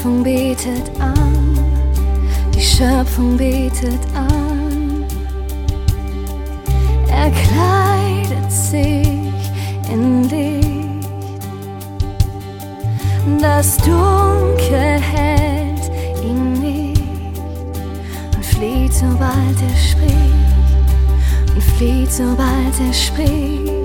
Schöpfung betet an, die Schöpfung betet an. Er kleidet sich in Licht, das Dunkel hält ihn nicht und flieht, sobald er spricht, und flieht, sobald er spricht.